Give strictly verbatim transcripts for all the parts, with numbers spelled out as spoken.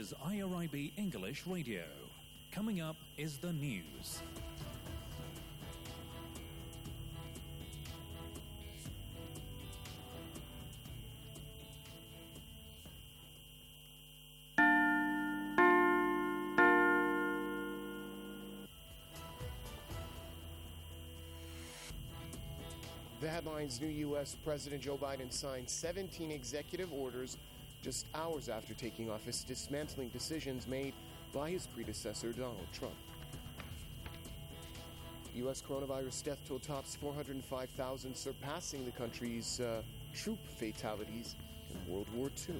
is I R I B English Radio. Coming up is the news. The headlines: New U S. President Joe Biden signed seventeen executive orders just hours after taking office, dismantling decisions made by his predecessor, Donald Trump. U S coronavirus death toll tops four hundred five thousand, surpassing the country's uh, troop fatalities in World War Two.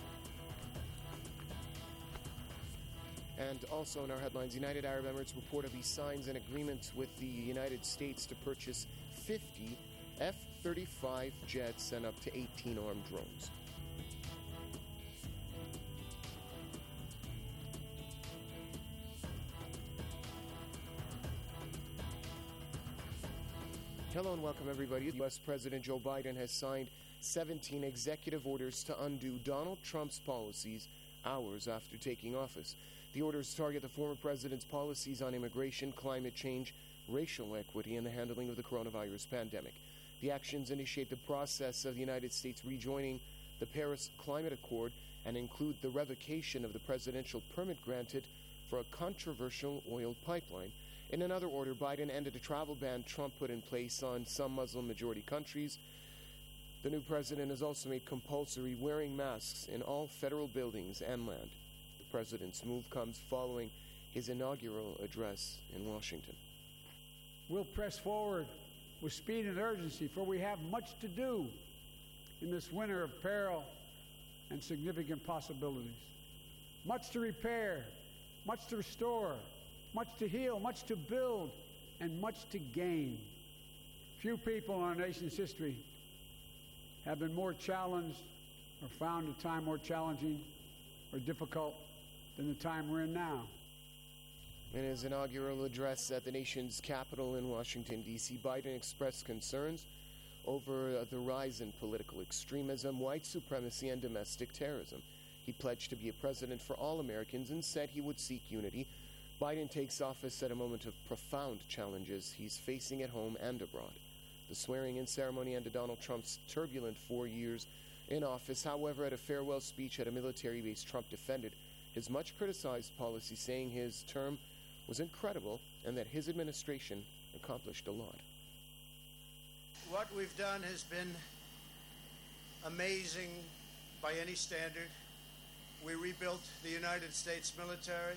And also in our headlines, United Arab Emirates reportedly signs an agreement with the United States to purchase fifty F thirty-five jets and up to eighteen armed drones. Hello and welcome, everybody. U S. President Joe Biden has signed seventeen executive orders to undo Donald Trump's policies hours after taking office. The orders target the former president's policies on immigration, climate change, racial equity, and the handling of the coronavirus pandemic. The actions initiate the process of the United States rejoining the Paris Climate Accord and include the revocation of the presidential permit granted for a controversial oil pipeline. In another order, Biden ended a travel ban Trump put in place on some Muslim-majority countries. The new president has also made compulsory wearing masks in all federal buildings and land. The president's move comes following his inaugural address in Washington. We'll press forward with speed and urgency, for we have much to do in this winter of peril and significant possibilities. Much to repair, much to restore, much to heal, much to build, and much to gain. Few people in our nation's history have been more challenged or found a time more challenging or difficult than the time we're in now. In his inaugural address at the nation's capital in Washington, D C, Biden expressed concerns over the rise in political extremism, white supremacy, and domestic terrorism. He pledged to be a president for all Americans and said he would seek unity. Biden takes office at a moment of profound challenges he's facing at home and abroad. The swearing-in ceremony ended Donald Trump's turbulent four years in office. However, at a farewell speech at a military base, Trump defended his much-criticized policy, saying his term was incredible and that his administration accomplished a lot. What we've done has been amazing by any standard. We rebuilt the United States military.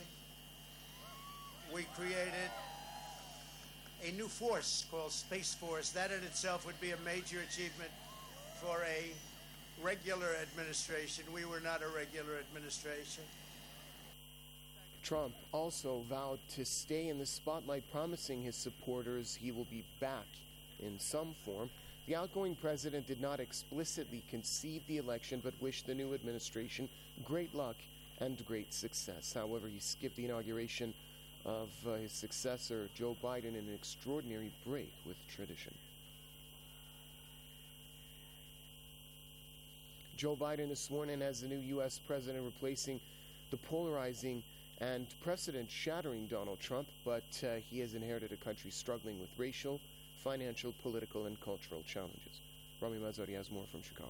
We created a new force called Space Force. That in itself would be a major achievement for a regular administration. We were not a regular administration. Trump also vowed to stay in the spotlight, promising his supporters he will be back in some form. The outgoing president did not explicitly concede the election, but wished the new administration great luck and great success. However, he skipped the inauguration of uh, his successor, Joe Biden, in an extraordinary break with tradition. Joe Biden is sworn in as the new U S president, replacing the polarizing and precedent-shattering Donald Trump, but uh, he has inherited a country struggling with racial, financial, political, and cultural challenges. Rami Mazari has more from Chicago.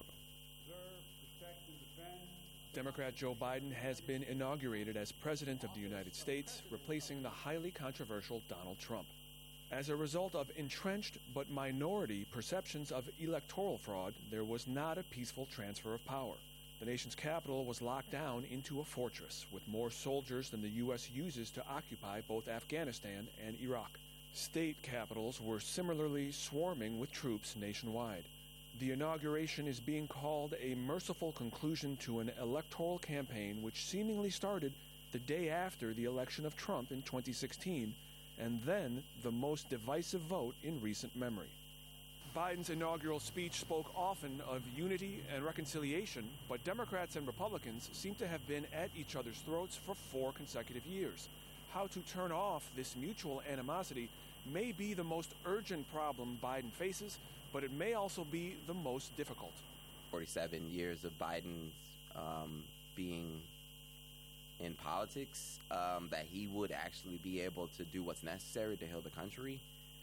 Democrat Joe Biden has been inaugurated as President of the United States, replacing the highly controversial Donald Trump. As a result of entrenched but minority perceptions of electoral fraud, there was not a peaceful transfer of power. The nation's capital was locked down into a fortress, with more soldiers than the U S uses to occupy both Afghanistan and Iraq. State capitals were similarly swarming with troops nationwide. The inauguration is being called a merciful conclusion to an electoral campaign which seemingly started the day after the election of Trump in twenty sixteen, and then the most divisive vote in recent memory. Biden's inaugural speech spoke often of unity and reconciliation, but Democrats and Republicans seem to have been at each other's throats for four consecutive years. How to turn off this mutual animosity may be the most urgent problem Biden faces, but it may also be the most difficult. forty-seven years of Biden's um, being in politics, um, that he would actually be able to do what's necessary to heal the country.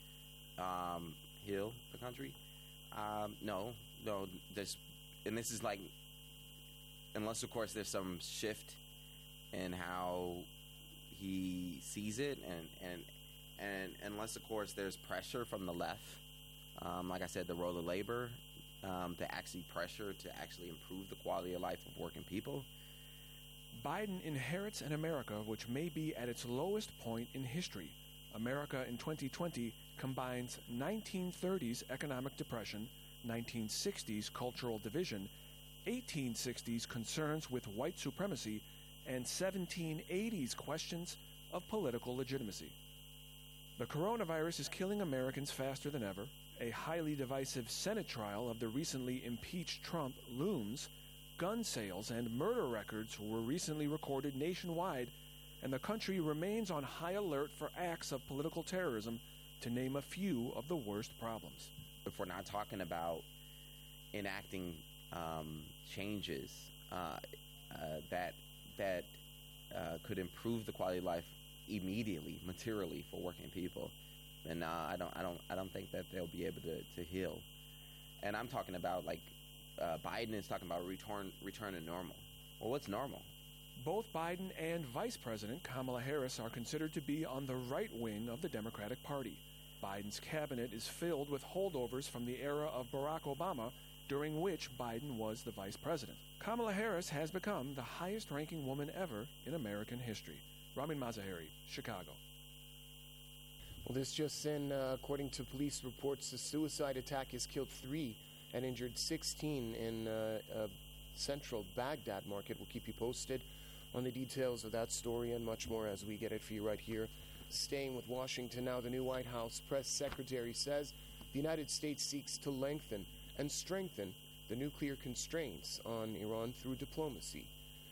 Um, heal the country? Um, no, no. There's, and this is like, unless of course there's some shift in how he sees it, and and and unless of course there's pressure from the left, um, like I said, the role of labor, um, to actually pressure to actually improve the quality of life of working people. Biden inherits an America which may be at its lowest point in history. America in twenty twenty combines nineteen thirties economic depression, nineteen sixties cultural division, eighteen sixties concerns with white supremacy, and seventeen eighties questions of political legitimacy. The coronavirus is killing Americans faster than ever. A highly divisive Senate trial of the recently impeached Trump looms. Gun sales and murder records were recently recorded nationwide, and the country remains on high alert for acts of political terrorism, to name a few of the worst problems. If we're not talking about enacting um, changes uh, uh, that that uh, could improve the quality of life immediately, materially, for working people, then uh, I don't, I don't, I don't think that they'll be able to, to heal. And I'm talking about like. Uh, Biden is talking about return return to normal. Well, what's normal? Both Biden and Vice President Kamala Harris are considered to be on the right wing of the Democratic Party. Biden's cabinet is filled with holdovers from the era of Barack Obama, during which Biden was the vice president. Kamala Harris has become the highest-ranking woman ever in American history. Ramin Mazaheri, Chicago. Well, this just in, uh, according to police reports, the suicide attack has killed three and injured sixteen in uh, a central Baghdad market. We'll keep you posted on the details of that story and much more as we get it for you right here. Staying with Washington now, the new White House press secretary says the United States seeks to lengthen and strengthen the nuclear constraints on Iran through diplomacy.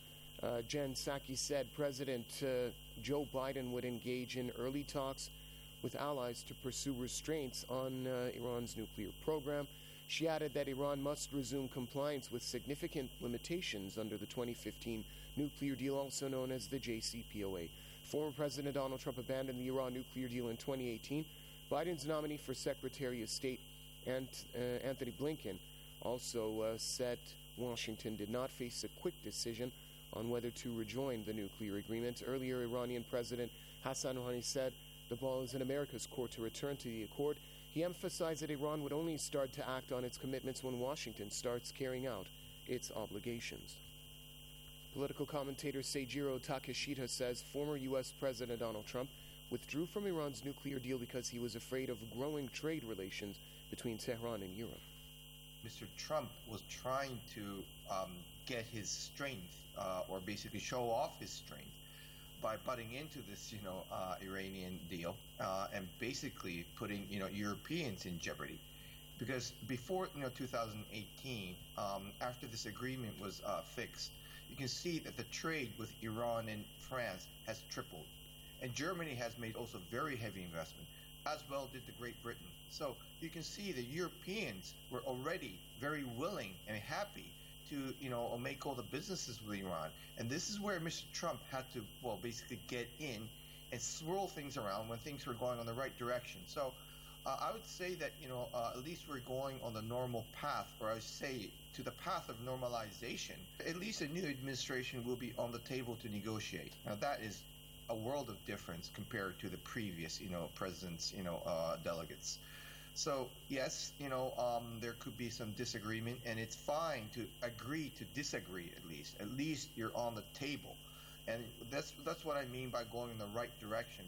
Uh, Jen Psaki said President uh, Joe Biden would engage in early talks with allies to pursue restraints on uh, Iran's nuclear program. She added that Iran must resume compliance with significant limitations under the twenty fifteen nuclear deal, also known as the J C P O A. Former President Donald Trump abandoned the Iran nuclear deal in twenty eighteen. Biden's nominee for Secretary of State, Ant, uh, Anthony Blinken, also uh, said Washington did not face a quick decision on whether to rejoin the nuclear agreement. Earlier, Iranian President Hassan Rouhani said the ball is in America's court to return to the accord. He emphasized that Iran would only start to act on its commitments when Washington starts carrying out its obligations. Political commentator Seijiro Takeshita says former U S President Donald Trump withdrew from Iran's nuclear deal because he was afraid of growing trade relations between Tehran and Europe. Mister Trump was trying to um, get his strength, uh, or basically show off his strength, by butting into this, you know, uh, Iranian deal, uh, and basically putting, you know, Europeans in jeopardy. Because before, you know, two thousand eighteen, um, after this agreement was uh, fixed, you can see that the trade with Iran and France has tripled. And Germany has made also very heavy investment, as well did the Great Britain. So you can see the Europeans were already very willing and happy to, you know, make all the businesses with Iran. And this is where Mister Trump had to, well, basically get in and swirl things around when things were going on the right direction. So uh, I would say that, you know, uh, at least we're going on the normal path, or I would say to the path of normalization. At least a new administration will be on the table to negotiate. Now that is a world of difference compared to the previous, you know, president's, you know, uh, delegates. So, yes, you know, um, there could be some disagreement, and it's fine to agree to disagree at least. At least you're on the table. And that's that's what I mean by going in the right direction.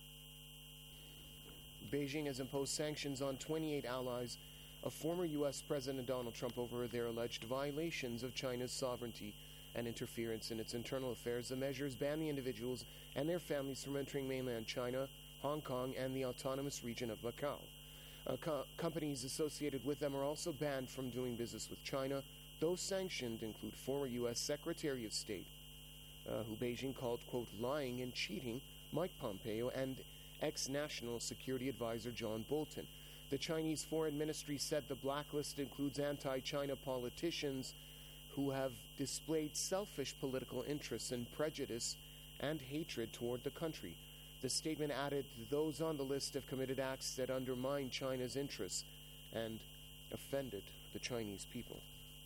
Beijing has imposed sanctions on twenty-eight allies of former U S President Donald Trump over their alleged violations of China's sovereignty and interference in its internal affairs. The measures ban the individuals and their families from entering mainland China, Hong Kong, and the autonomous region of Macau. Uh, co- companies associated with them are also banned from doing business with China. Those sanctioned include former U S Secretary of State, uh, who Beijing called, quote, lying and cheating, Mike Pompeo, and ex-National Security Advisor John Bolton. The Chinese Foreign Ministry said the blacklist includes anti-China politicians who have displayed selfish political interests and prejudice and hatred toward the country. The statement added, those on the list have committed acts that undermine China's interests and offended the Chinese people.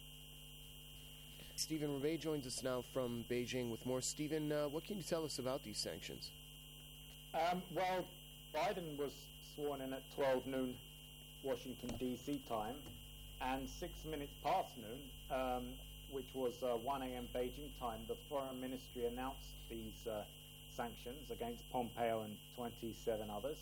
Stephen Rebay joins us now from Beijing with more. Stephen, uh, what can you tell us about these sanctions? Um, well, Biden was sworn in at twelve noon Washington, D C time, and six minutes past noon, um, which was uh, one a.m. Beijing time, the Foreign Ministry announced these uh, sanctions against Pompeo and twenty-seven others.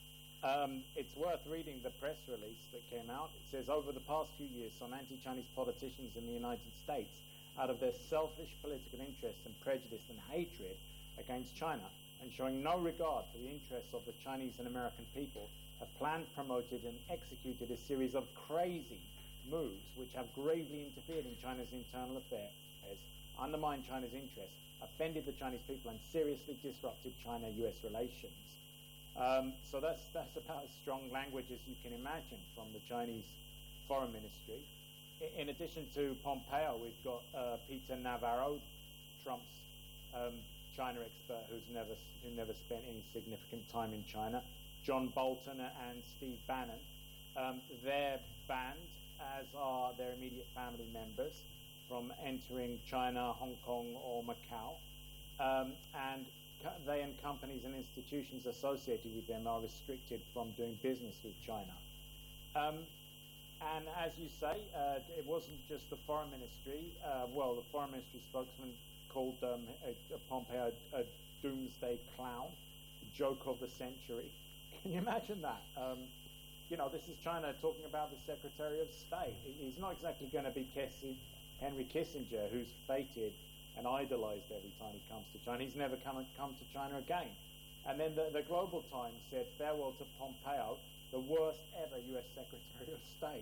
Um, it's worth reading the press release that came out. It says, over the past few years, some anti-Chinese politicians in the United States, out of their selfish political interests and prejudice and hatred against China, and showing no regard for the interests of the Chinese and American people, have planned, promoted, and executed a series of crazy moves which have gravely interfered in China's internal affairs, undermined China's interests, offended the Chinese people, and seriously disrupted China-U S relations. Um, so that's that's about as strong language as you can imagine from the Chinese Foreign Ministry. In, in addition to Pompeo, we've got uh, Peter Navarro, Trump's um, China expert, who's never who never spent any significant time in China. John Bolton and Steve Bannon. Um, they're banned, as are their immediate family members, from entering China, Hong Kong, or Macau. Um, and co- they and companies and institutions associated with them are restricted from doing business with China. Um, and as you say, uh, it wasn't just the Foreign Ministry. Uh, well, the Foreign Ministry spokesman called um, a, a Pompeo a doomsday clown, a joke of the century. Can you imagine that? Um, you know, this is China talking about the Secretary of State. He's not exactly going to be Kessi, Henry Kissinger, who's feted and idolized every time he comes to China. He's never come, come to China again. And then the, the Global Times said, farewell to Pompeo, the worst ever U S Secretary of State.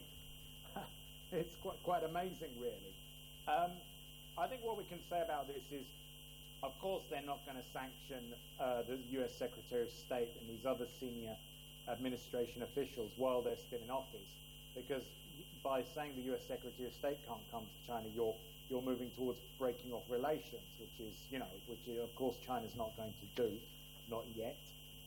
It's quite, quite amazing, really. Um, I think what we can say about this is, of course, they're not going to sanction uh, the U S Secretary of State and these other senior administration officials while they're still in office, because by saying the U S Secretary of State can't come to China, you're you're moving towards breaking off relations, which is, you know, which is, of course China's not going to do, not yet.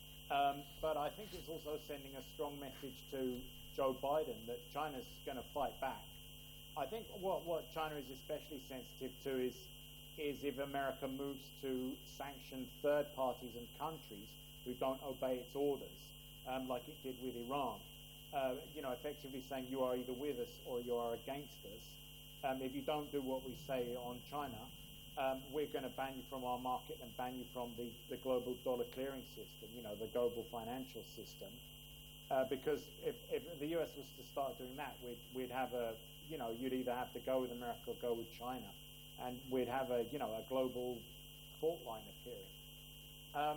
Um, but I think it's also sending a strong message to Joe Biden that China's going to fight back. I think what what China is especially sensitive to is is if America moves to sanction third parties and countries who don't obey its orders, um, like it did with Iran. Uh, you know, effectively saying you are either with us or you are against us. Um, if you don't do what we say on China, um, we're going to ban you from our market and ban you from the, the global dollar clearing system, you know, the global financial system. Uh, because if, if the U S was to start doing that, we'd, we'd have a, you know, you'd either have to go with America or go with China. And we'd have a, you know, a global fault line appearing. Um,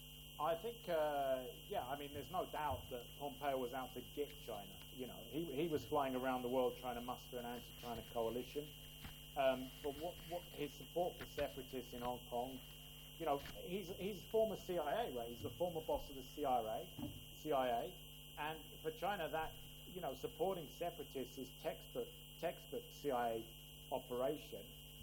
I think, uh, yeah, I mean, there's no doubt that Pompeo was out to get China. You know, he he was flying around the world trying to muster an anti-China coalition. Um, but what, what his support for separatists in Hong Kong, you know, he's he's former C I A, right? He's the former boss of the C I A, C I A, and for China, that, you know, supporting separatists is textbook textbook C I A operation.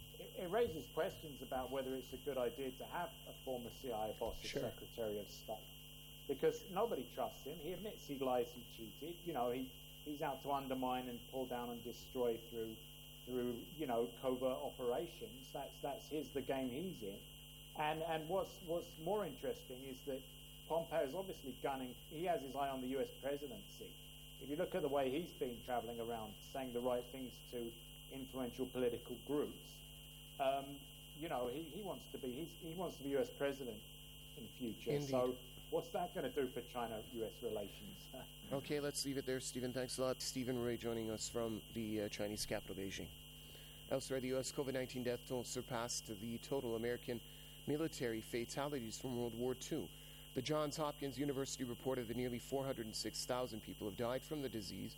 It raises questions about whether it's a good idea to have a former C I A boss as Sure. Secretary of State, because nobody trusts him. He admits he lies, he cheated. You know, he, he's out to undermine and pull down and destroy through through you know covert operations. That's that's his the game he's in. And and what's what's more interesting is that Pompeo is obviously gunning. He has his eye on the U S presidency. If you look at the way he's been traveling around, saying the right things to influential political groups. Um, you know, he, he wants to be he's, he wants to be U S president in the future. Indeed. So what's that going to do for China-U S relations? Okay, let's leave it there, Stephen. Thanks a lot. Stephen Ray joining us from the uh, Chinese capital, Beijing. Elsewhere, the U S COVID nineteen death toll surpassed the total American military fatalities from World War Two. The Johns Hopkins University reported that nearly four hundred six thousand people have died from the disease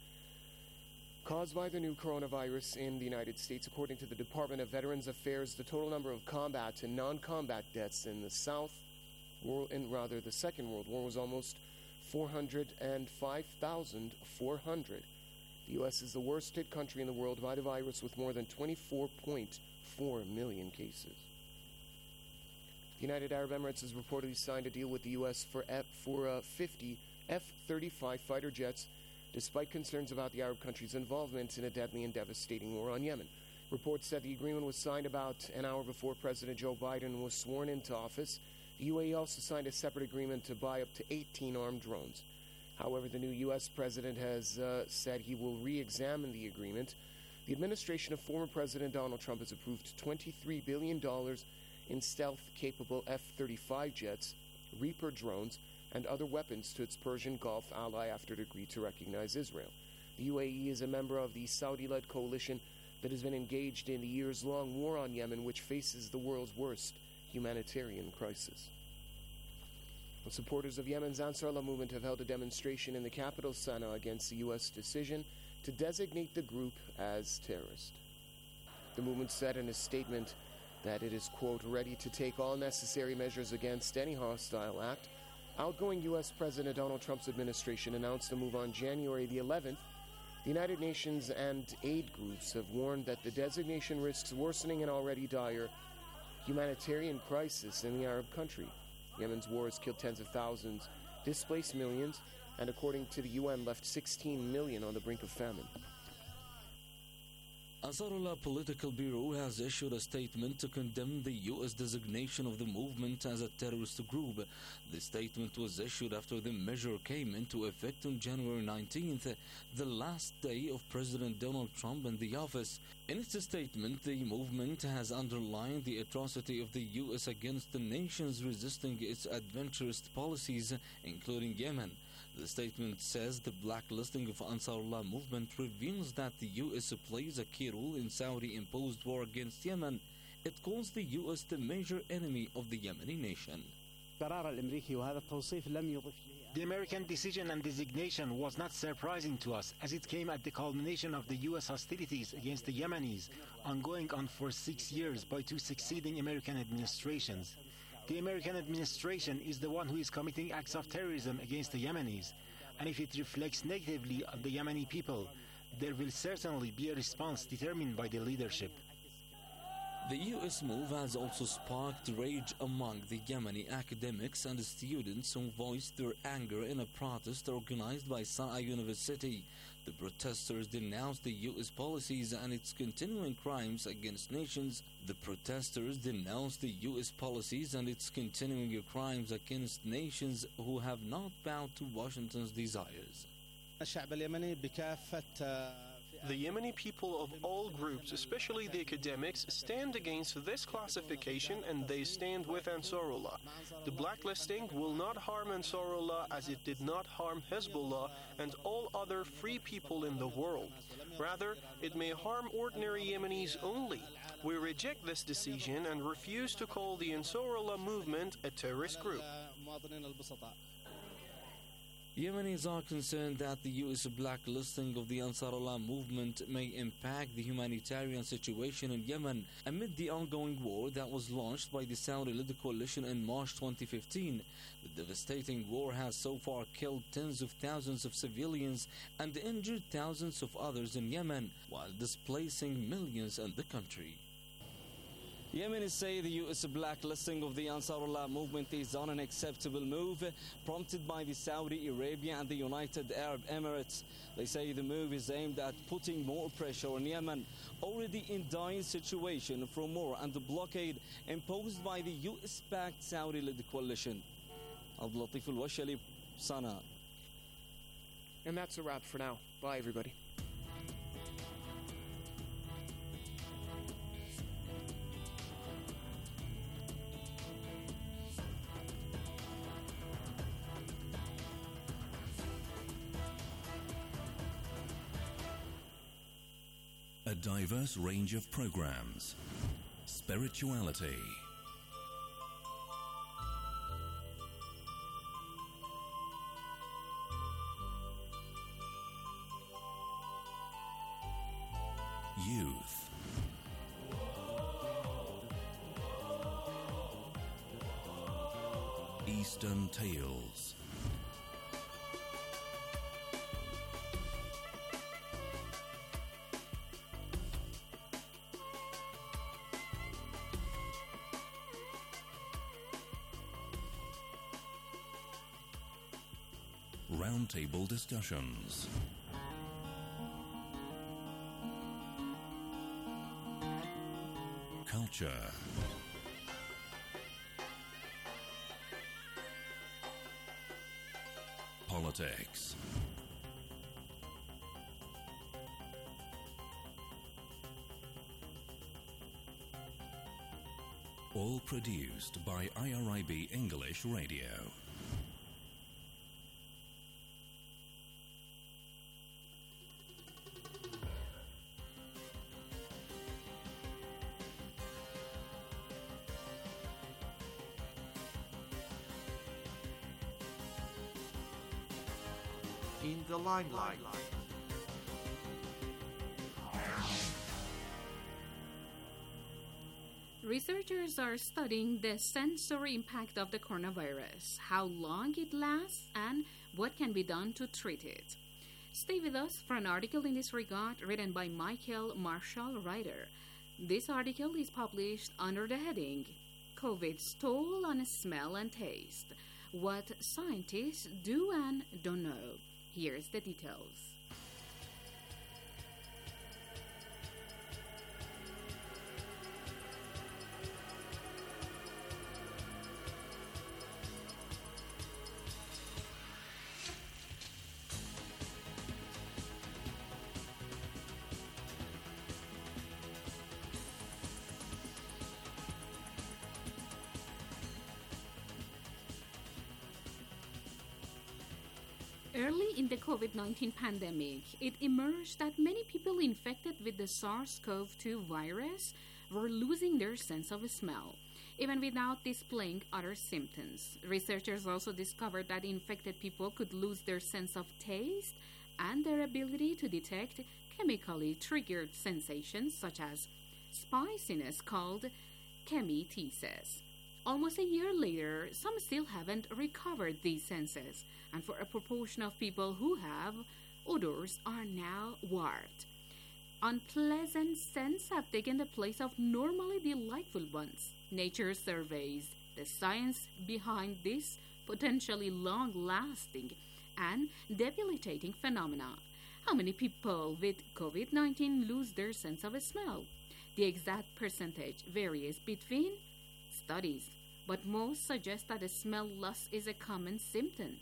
caused by the new coronavirus in the United States. According to the Department of Veterans Affairs, the total number of combat and non-combat deaths in the South, world, in rather the Second World War, was almost four hundred five thousand four hundred. The U S is the worst hit country in the world by the virus, with more than twenty-four point four million cases. The United Arab Emirates has reportedly signed a deal with the U S for F, for uh, fifty F thirty-five fighter jets, despite concerns about the Arab country's involvement in a deadly and devastating war on Yemen. Reports said the agreement was signed about an hour before President Joe Biden was sworn into office. The U A E also signed a separate agreement to buy up to eighteen armed drones. However, the new U S president has uh, said he will re-examine the agreement. The administration of former President Donald Trump has approved twenty-three billion dollars in stealth-capable F thirty-five jets, Reaper drones, and other weapons to its Persian Gulf ally after it agreed to recognize Israel. The U A E is a member of the Saudi-led coalition that has been engaged in the years-long war on Yemen, which faces the world's worst humanitarian crisis. The supporters of Yemen's Ansar Allah movement have held a demonstration in the capital, Sana'a, against the U S decision to designate the group as terrorist. The movement said in a statement that it is, quote, ready to take all necessary measures against any hostile act. Outgoing U S President Donald Trump's administration announced the move on January the eleventh. The United Nations and aid groups have warned that the designation risks worsening an already dire humanitarian crisis in the Arab country. Yemen's war has killed tens of thousands, displaced millions, and according to the U N, left sixteen million on the brink of famine. Ansarullah Political Bureau has issued a statement to condemn the U S designation of the movement as a terrorist group. The statement was issued after the measure came into effect on January nineteenth, the last day of President Donald Trump in the office. In its statement, the movement has underlined the atrocity of the U S against the nations resisting its adventurous policies, including Yemen. The statement says the blacklisting of Ansarullah movement reveals that the U S plays a key role in Saudi-imposed war against Yemen. It calls the U S the major enemy of the Yemeni nation. The American decision and designation was not surprising to us, as it came at the culmination of the U S hostilities against the Yemenis, ongoing on for six years by two succeeding American administrations. The American administration is the one who is committing acts of terrorism against the Yemenis, and if it reflects negatively on the Yemeni people, there will certainly be a response determined by the leadership. The U S move has also sparked rage among the Yemeni academics and students who voiced their anger in a protest organized by Sana'a University. The protesters denounced the U S policies and its continuing crimes against nations. The protesters denounced the U S policies and its continuing crimes against nations who have not bowed to Washington's desires. The Yemeni people of all groups, especially the academics, stand against this classification and they stand with Ansarullah. The blacklisting will not harm Ansarullah as it did not harm Hezbollah and all other free people in the world. Rather, it may harm ordinary Yemenis only. We reject this decision and refuse to call the Ansarullah movement a terrorist group. Yemenis are concerned that the U S blacklisting of the Ansarullah movement may impact the humanitarian situation in Yemen amid the ongoing war that was launched by the Saudi-led coalition in March twenty fifteen. The devastating war has so far killed tens of thousands of civilians and injured thousands of others in Yemen, while displacing millions in the country. Yemenis say the U S blacklisting of the Ansarullah movement is an unacceptable move, prompted by the Saudi Arabia and the United Arab Emirates. They say the move is aimed at putting more pressure on Yemen, already in dire situation from war and the blockade imposed by the U S-backed Saudi-led coalition. Abdul Latif Al-Washali, Sana'a. And that's a wrap for now. Bye, everybody. A diverse range of programs, spirituality, youth, Eastern Tales, roundtable discussions. Culture. Politics. All produced by I R I B English Radio. In the limelight. Researchers are studying the sensory impact of the coronavirus, how long it lasts, and what can be done to treat it. Stay with us for an article in this regard written by Michael Marshall-Ryder. This article is published under the heading COVID's Toll on Smell and Taste, What Scientists Do and Don't Know. Here's the details. Early in the COVID nineteen pandemic, it emerged that many people infected with the SARS-C o V two virus were losing their sense of smell, even without displaying other symptoms. Researchers also discovered that infected people could lose their sense of taste and their ability to detect chemically triggered sensations such as spiciness, called chemetesis. Almost a year later, some still haven't recovered these senses, and for a proportion of people who have, odors are now warped. Unpleasant scents have taken the place of normally delightful ones. Nature surveys the science behind this potentially long-lasting and debilitating phenomena. How many people with COVID nineteen lose their sense of smell? The exact percentage varies between studies, but most suggest that a smell loss is a common symptom.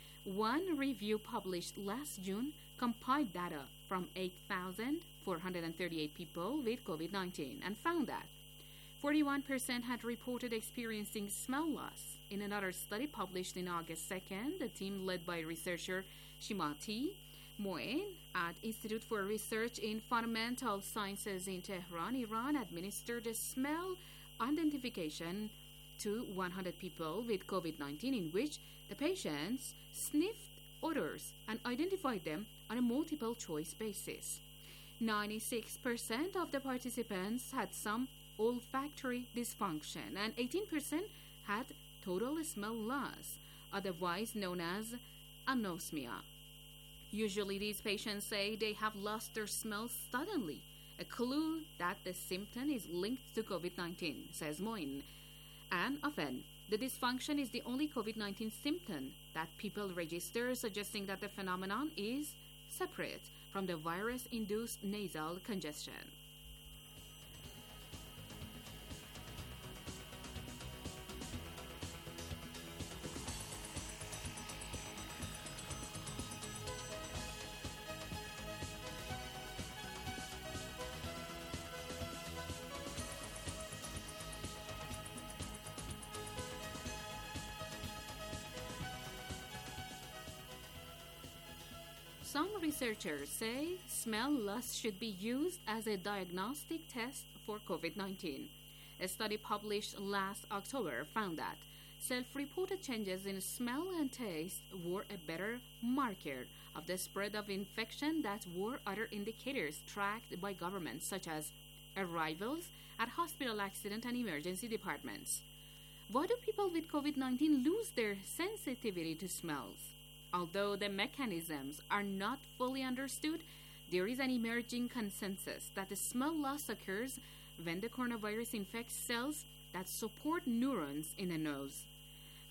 One review published last June compiled data from eight thousand four hundred thirty-eight people with COVID nineteen and found that forty-one percent had reported experiencing smell loss. In another study published in August second, the team led by researcher Shimati Moin at Institute for Research in Fundamental Sciences in Tehran, Iran, administered a smell identification to one hundred people with COVID nineteen, in which the patients sniffed odors and identified them on a multiple choice basis. ninety-six percent of the participants had some olfactory dysfunction and eighteen percent had total smell loss, otherwise known as anosmia. Usually these patients say they have lost their smell suddenly, a clue that the symptom is linked to COVID nineteen, says Moin. And often, the dysfunction is the only COVID nineteen symptom that people register, suggesting that the phenomenon is separate from the virus-induced nasal congestion. Some researchers say smell loss should be used as a diagnostic test for COVID nineteen. A study published last October found that self-reported changes in smell and taste were a better marker of the spread of infection that were other indicators tracked by governments, such as arrivals at hospital accident and emergency departments. Why do people with COVID nineteen lose their sensitivity to smells? Although the mechanisms are not fully understood, there is an emerging consensus that the smell loss occurs when the coronavirus infects cells that support neurons in the nose.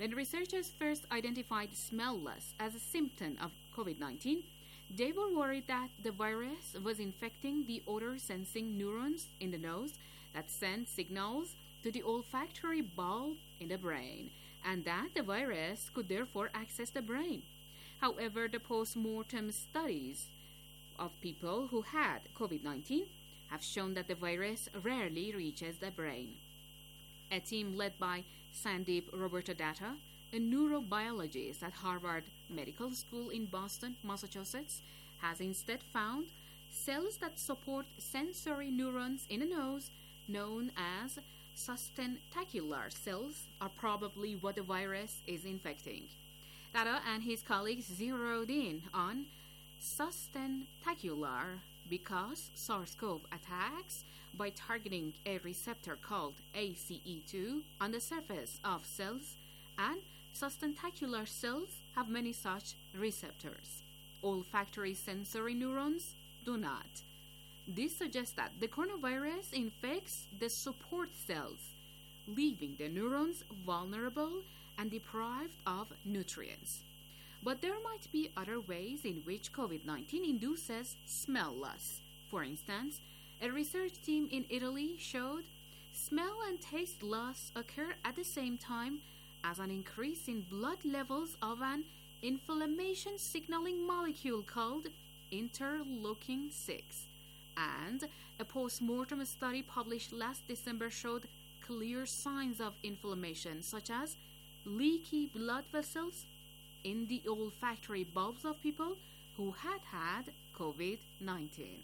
When researchers first identified smell loss as a symptom of COVID nineteen, they were worried that the virus was infecting the odor-sensing neurons in the nose that send signals to the olfactory bulb in the brain, and that the virus could therefore access the brain. However, the post-mortem studies of people who had COVID nineteen have shown that the virus rarely reaches the brain. A team led by Sandeep Robertadatta, a neurobiologist at Harvard Medical School in Boston, Massachusetts, has instead found cells that support sensory neurons in the nose, known as sustentacular cells, are probably what the virus is infecting. Datta and his colleagues zeroed in on sustentacular because SARS-CoV attacks by targeting a receptor called A C E two on the surface of cells, and sustentacular cells have many such receptors. Olfactory sensory neurons do not. This suggests that the coronavirus infects the support cells, leaving the neurons vulnerable and deprived of nutrients. But there might be other ways in which COVID nineteen induces smell loss. For instance, a research team in Italy showed smell and taste loss occur at the same time as an increase in blood levels of an inflammation signaling molecule called interleukin six. And a post-mortem study published last December showed clear signs of inflammation, such as leaky blood vessels in the olfactory bulbs of people who had had COVID nineteen.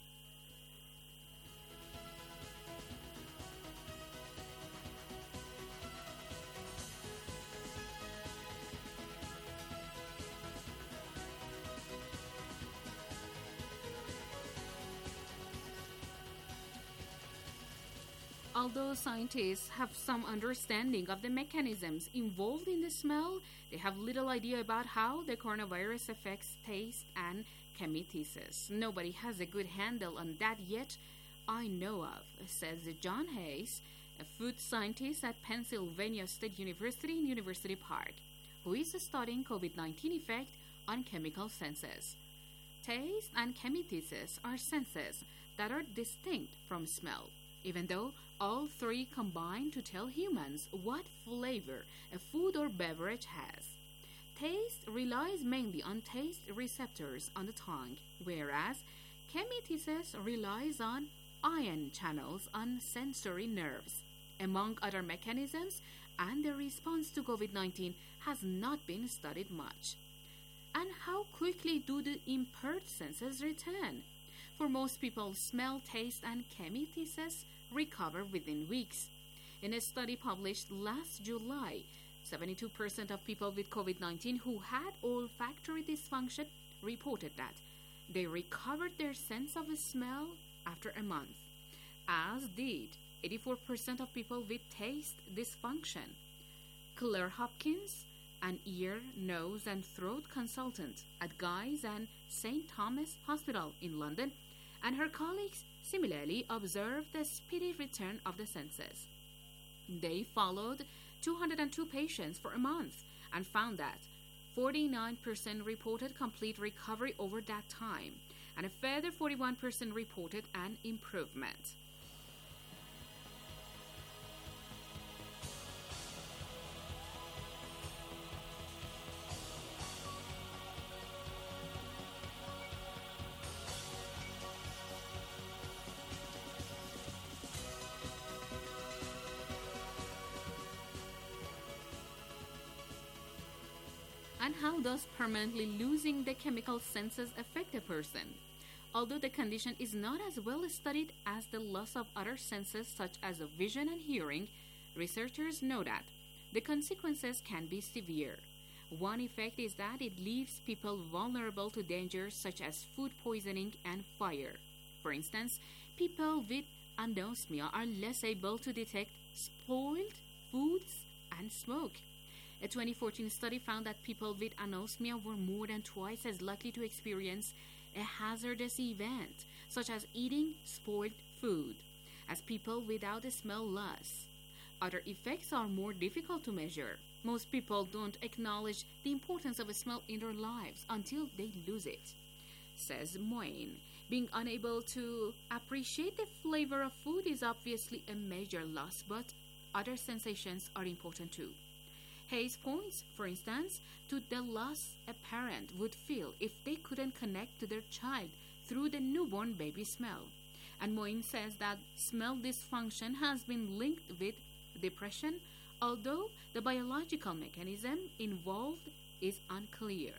Although scientists have some understanding of the mechanisms involved in the smell, they have little idea about how the coronavirus affects taste and chemesis. Nobody has a good handle on that yet, I know of, says John Hayes, a food scientist at Pennsylvania State University in University Park, who is studying COVID nineteen effect on chemical senses. Taste and chemesis are senses that are distinct from smell, even though all three combine to tell humans what flavor a food or beverage has. Taste relies mainly on taste receptors on the tongue, whereas chemesis relies on ion channels on sensory nerves, among other mechanisms, and the response to COVID nineteen has not been studied much. And how quickly do the impaired senses return? For most people, smell, taste, and chemesis recover within weeks. In a study published last July, seventy-two percent of people with COVID nineteen who had olfactory dysfunction reported that they recovered their sense of smell after a month, as did eighty-four percent of people with taste dysfunction. Claire Hopkins, an ear, nose, and throat consultant at Guy's and Saint Thomas Hospital in London, and her colleagues similarly observed the speedy return of the senses. They followed two hundred two patients for a month and found that forty-nine percent reported complete recovery over that time, and a further forty-one percent reported an improvement. And how does permanently losing the chemical senses affect a person? Although the condition is not as well studied as the loss of other senses such as vision and hearing, researchers know that the consequences can be severe. One effect is that it leaves people vulnerable to dangers such as food poisoning and fire. For instance, people with anosmia are less able to detect spoiled foods and smoke. A twenty fourteen study found that people with anosmia were more than twice as likely to experience a hazardous event, such as eating spoiled food, as people without a smell loss. Other effects are more difficult to measure. Most people don't acknowledge the importance of a smell in their lives until they lose it, says Moine. Being unable to appreciate the flavor of food is obviously a major loss, but other sensations are important too. Hayes points, for instance, to the loss a parent would feel if they couldn't connect to their child through the newborn baby smell. And Moine says that smell dysfunction has been linked with depression, although the biological mechanism involved is unclear.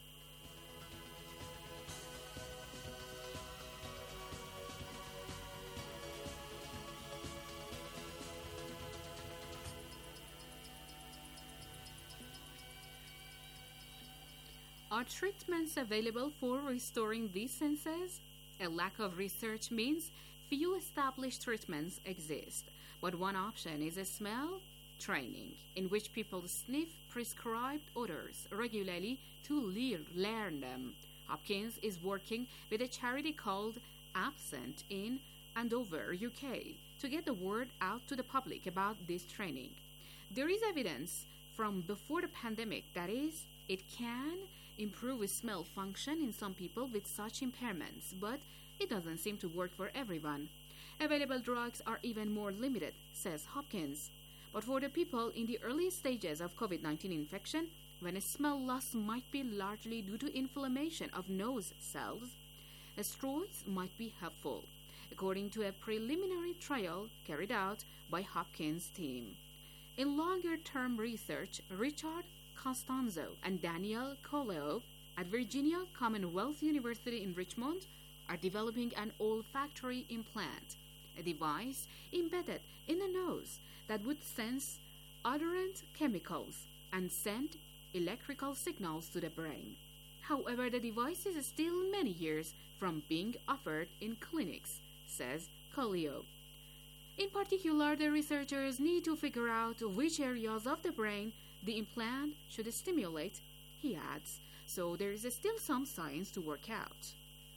Are treatments available for restoring these senses? A lack of research means few established treatments exist, but one option is a smell training, in which people sniff prescribed odors regularly to learn them. Hopkins is working with a charity called Absent in Andover, U K, to get the word out to the public about this training. There is evidence from before the pandemic that is, it can improve smell function in some people with such impairments, but it doesn't seem to work for everyone. Available drugs are even more limited, says Hopkins. But for the people in the early stages of COVID nineteen infection, when a smell loss might be largely due to inflammation of nose cells, steroids might be helpful, according to a preliminary trial carried out by Hopkins' team. In longer-term research, Richard Costanzo and Daniel Coleo at Virginia Commonwealth University in Richmond are developing an olfactory implant, a device embedded in the nose that would sense odorant chemicals and send electrical signals to the brain. However, the device is still many years from being offered in clinics, says Coleo. In particular, the researchers need to figure out which areas of the brain the implant should stimulate, he adds, so there is still some science to work out.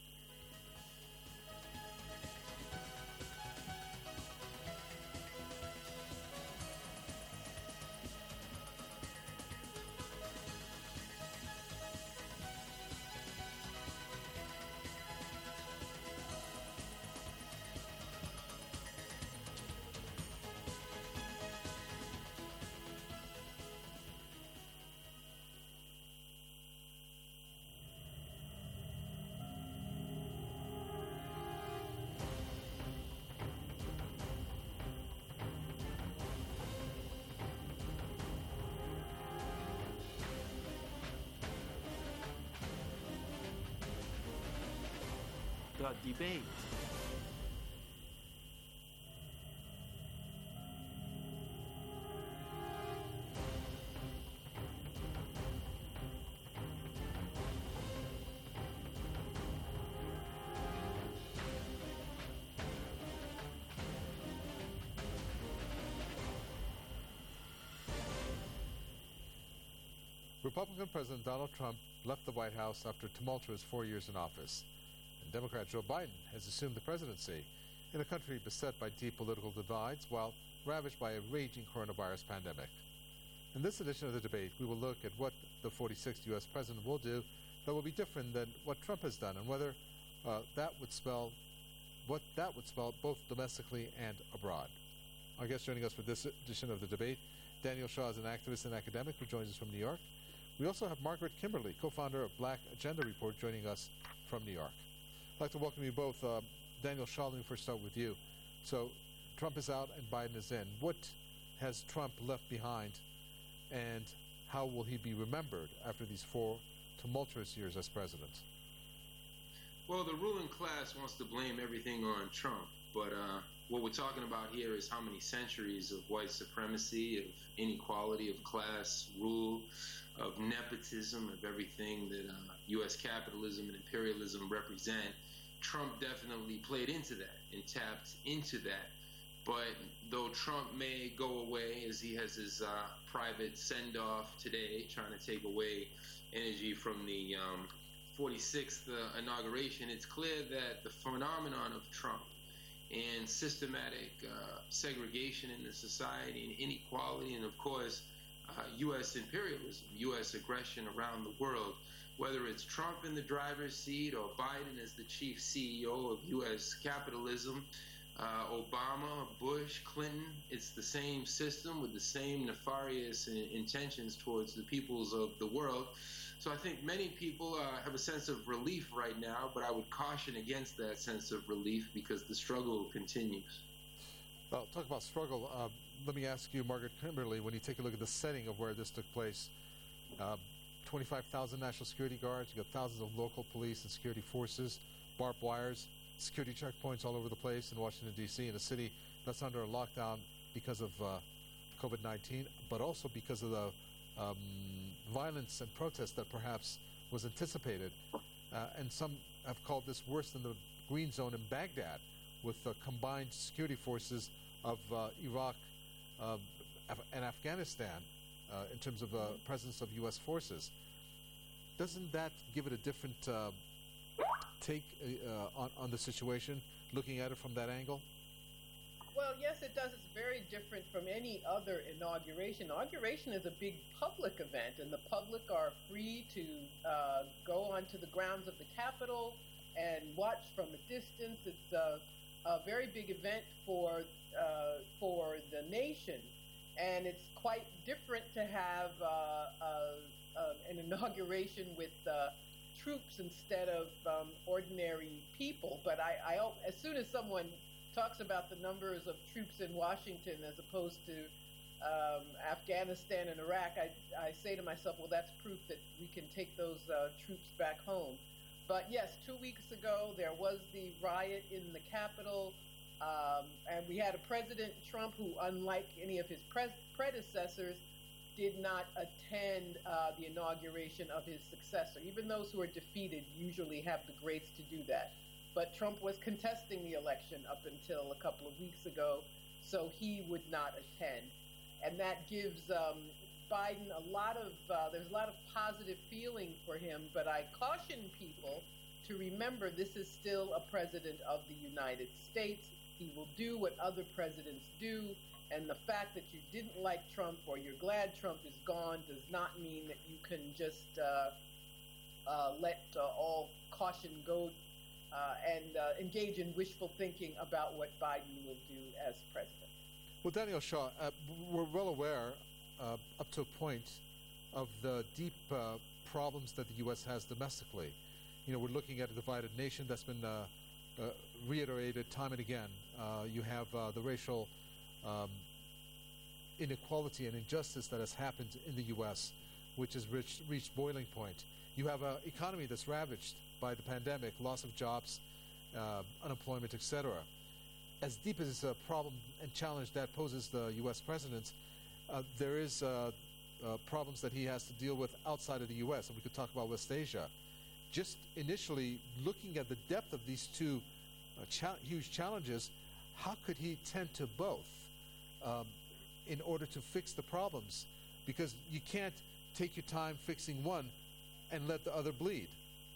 The debate. Republican President Donald Trump left the White House after tumultuous four years in office. Democrat Joe Biden has assumed the presidency in a country beset by deep political divides while ravaged by a raging coronavirus pandemic. In this edition of the debate, we will look at what the forty-sixth U S president will do that will be different than what Trump has done, and whether uh, that would spell what that would spell both domestically and abroad. Our guest joining us for this edition of the debate, Daniel Shaw is an activist and academic who joins us from New York. We also have Margaret Kimberly, co-founder of Black Agenda Report, joining us from New York. I'd like to welcome you both. Uh, Daniel Shaw, let me first start with you. So Trump is out and Biden is in. What has Trump left behind, and how will he be remembered after these four tumultuous years as president? Well, the ruling class wants to blame everything on Trump, but uh, what we're talking about here is how many centuries of white supremacy, of inequality, of class rule, of nepotism, of everything that uh, U S capitalism and imperialism represent. Trump definitely played into that and tapped into that. But though Trump may go away, as he has his uh, private send-off today, trying to take away energy from the um, forty-sixth uh, inauguration, it's clear that the phenomenon of Trump and systematic uh, segregation in the society and inequality, and of course uh, U S imperialism, U S aggression around the world. Whether it's Trump in the driver's seat or Biden as the chief C E O of U S capitalism, uh, Obama, Bush, Clinton, it's the same system with the same nefarious intentions towards the peoples of the world. So I think many people uh, have a sense of relief right now, but I would caution against that sense of relief because the struggle continues. Well, talk about struggle. Uh, let me ask you, Margaret Kimberly, when you take a look at the setting of where this took place, uh, twenty-five thousand national security guards, you got thousands of local police and security forces, barbed wires, security checkpoints all over the place in Washington, D C, in a city that's under a lockdown because of uh, COVID nineteen, but also because of the um, violence and protest that perhaps was anticipated. Uh, and some have called this worse than the green zone in Baghdad, with uh, combined security forces of uh, Iraq uh, Af- and Afghanistan uh, in terms of uh, presence of U S forces. Doesn't that give it a different uh, take uh, on, on the situation, looking at it from that angle? Well, yes, it does. It's very different from any other inauguration. Inauguration is a big public event, and the public are free to uh, go onto the grounds of the Capitol and watch from a distance. It's a, a very big event for uh, for the nation, and it's quite different to have uh, uh, uh, an inauguration with uh, troops instead of um, ordinary people. But I, I hope as soon as someone talks about the numbers of troops in Washington as opposed to um, Afghanistan and Iraq, I, I say to myself, well, that's proof that we can take those uh, troops back home. But yes, two weeks ago, there was the riot in the Capitol, um, and we had a President Trump who, unlike any of his pre- predecessors, did not attend uh, the inauguration of his successor. Even those who are defeated usually have the grace to do that. But Trump was contesting the election up until a couple of weeks ago, so he would not attend. And that gives um, Biden a lot of, uh, there's a lot of positive feeling for him, but I caution people to remember this is still a president of the United States. He will do what other presidents do, and the fact that you didn't like Trump or you're glad Trump is gone does not mean that you can just uh, uh, let uh, all caution go Uh, and uh, engage in wishful thinking about what Biden will do as president. Well, Daniel Shaw, uh, we're well aware uh, up to a point of the deep uh, problems that the U S has domestically. You know, we're looking at a divided nation that's been uh, uh, reiterated time and again. Uh, you have uh, the racial um, inequality and injustice that has happened in the U S, which has reached, reached boiling point. You have an economy that's ravaged by the pandemic, loss of jobs, uh, unemployment, et cetera. As deep as a problem and challenge that poses the U S president, uh, there is uh, uh, problems that he has to deal with outside of the U S, and we could talk about West Asia. Just initially looking at the depth of these two uh, cha- huge challenges, how could he tend to both um, in order to fix the problems? Because you can't take your time fixing one and let the other bleed.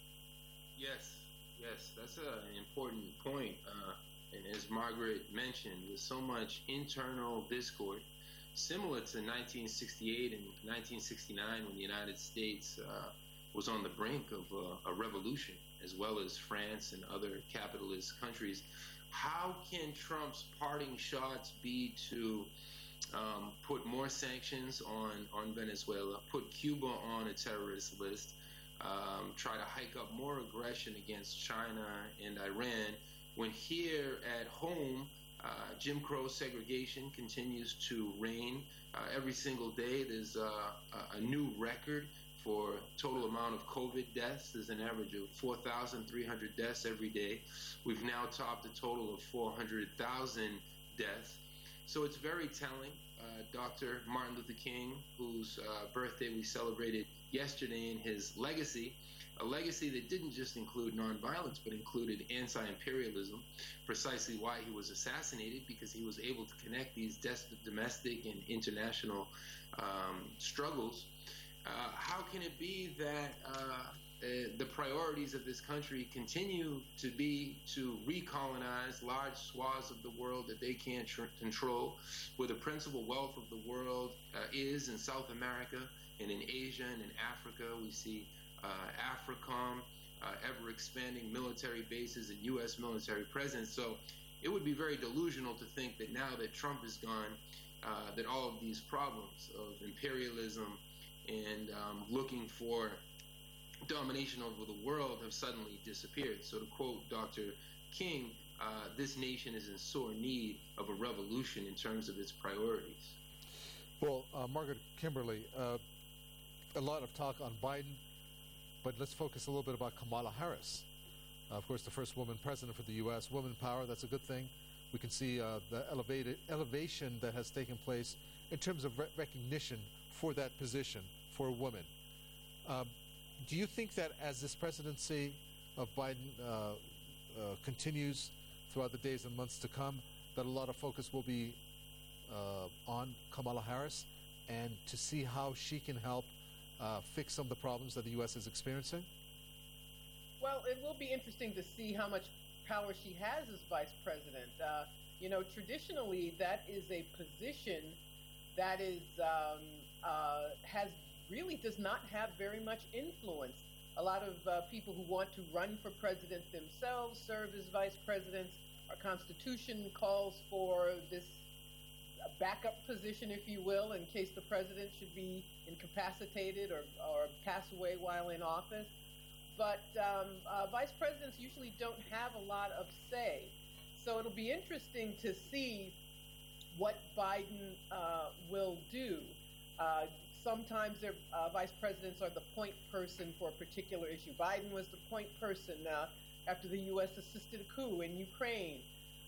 Yes, yes, that's a, an important point. Uh, and as Margaret mentioned, with so much internal discord, similar to nineteen sixty-eight and nineteen sixty-nine when the United States uh, was on the brink of a, a revolution, as well as France and other capitalist countries, how can Trump's parting shots be to um, put more sanctions on, on Venezuela, put Cuba on a terrorist list, Um, try to hike up more aggression against China and Iran, when here at home, uh, Jim Crow segregation continues to reign. Uh, every single day there's uh, a new record for total amount of COVID deaths. There's an average of four thousand three hundred deaths every day. We've now topped a total of four hundred thousand deaths. So it's very telling. Uh, Doctor Martin Luther King, whose uh, birthday we celebrated yesterday, in his legacy, a legacy that didn't just include nonviolence, but included anti-imperialism, precisely why he was assassinated, because he was able to connect these des- domestic and international um, struggles. Uh, how can it be that uh, uh, the priorities of this country continue to be to recolonize large swaths of the world that they can't tr- control, where the principal wealth of the world uh, is in South America and in Asia and in Africa. We see uh, AFRICOM, uh, ever-expanding military bases and U S military presence. So it would be very delusional to think that now that Trump is gone, uh, that all of these problems of imperialism and um, looking for domination over the world have suddenly disappeared. So to quote Doctor King, uh, this nation is in sore need of a revolution in terms of its priorities. Well, uh, Margaret Kimberly, uh, a lot of talk on Biden, but let's focus a little bit about Kamala Harris. Uh, of course, the first woman president for the U S Woman power, that's a good thing. We can see uh, the elevated elevation that has taken place in terms of re- recognition for that position for a woman. Um, do you think that as this presidency of Biden uh, uh, continues throughout the days and months to come, that a lot of focus will be uh, on Kamala Harris and to see how she can help uh, fix some of the problems that the U S is experiencing? Well, it will be interesting to see how much power she has as vice president. Uh, you know, traditionally, that is a position that is um, uh, has really does not have very much influence. A lot of uh, people who want to run for president themselves serve as vice presidents. Our Constitution calls for this backup position, if you will, in case the president should be incapacitated or, or pass away while in office. But um, uh, vice presidents usually don't have a lot of say. So it'll be interesting to see what Biden uh, will do. Uh, sometimes their uh, vice presidents are the point person for a particular issue. Biden was the point person uh, after the U S assisted a coup in Ukraine.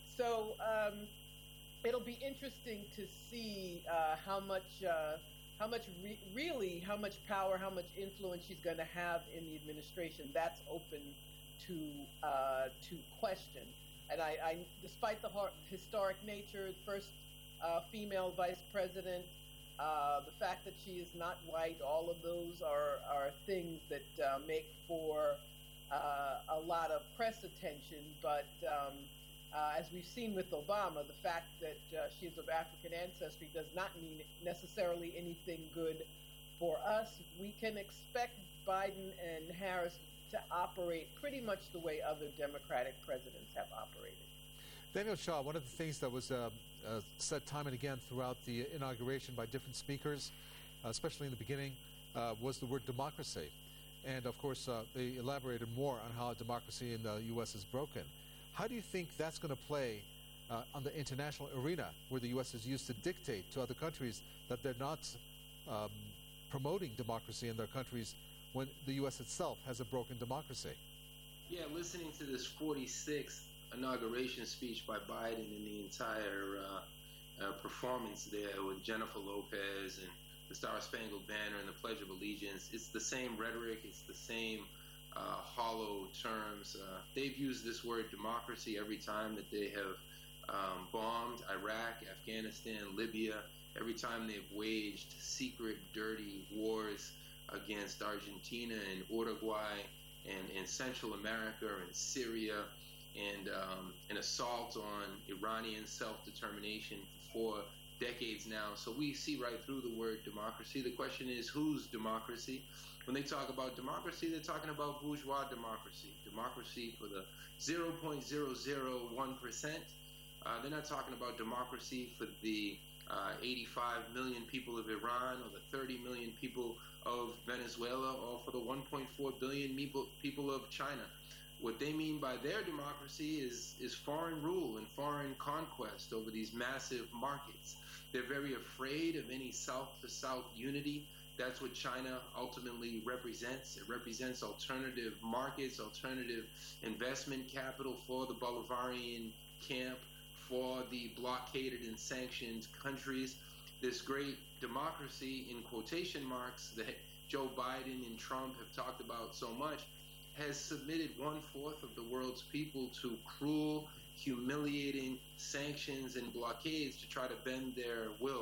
So um, it'll be interesting to see uh, how much uh, How much re- really, how much power, how much influence she's going to have in the administration. That's open to uh, to question. And I, I despite the har- historic nature, first uh, female vice president, uh, the fact that she is not white, all of those are are things that uh, make for uh, a lot of press attention. But um, Uh, as we've seen with Obama, the fact that uh, she is of African ancestry does not mean necessarily anything good for us. We can expect Biden and Harris to operate pretty much the way other Democratic presidents have operated. Daniel Shaw, one of the things that was uh, uh, said time and again throughout the inauguration by different speakers, uh, especially in the beginning, uh, was the word democracy. And, of course, uh, they elaborated more on how democracy in the U S is broken. How do you think that's going to play uh, on the international arena where the U S is used to dictate to other countries that they're not um, promoting democracy in their countries when the U S itself has a broken democracy? Yeah, listening to this forty-sixth inauguration speech by Biden and the entire uh, uh, performance there with Jennifer Lopez and the Star-Spangled Banner and the Pledge of Allegiance, it's the same rhetoric, it's the same Uh, hollow terms. Uh, they've used this word democracy every time that they have um, bombed Iraq, Afghanistan, Libya, every time they've waged secret, dirty wars against Argentina and Uruguay and, and Central America and Syria and um, an assault on Iranian self-determination for decades now. So we see right through the word democracy. The question is, whose democracy? When they talk about democracy, they're talking about bourgeois democracy, democracy for the zero point zero zero one percent. Uh, they're not talking about democracy for the uh, eighty-five million people of Iran or the thirty million people of Venezuela or for the one point four billion people of China. What they mean by their democracy is, is foreign rule and foreign conquest over these massive markets. They're very afraid of any South-to-South unity. That's what China ultimately represents. It represents alternative markets, alternative investment capital for the Bolivarian camp, for the blockaded and sanctioned countries. This great democracy, in quotation marks, that Joe Biden and Trump have talked about so much, has submitted one-fourth of the world's people to cruel, humiliating sanctions and blockades to try to bend their will.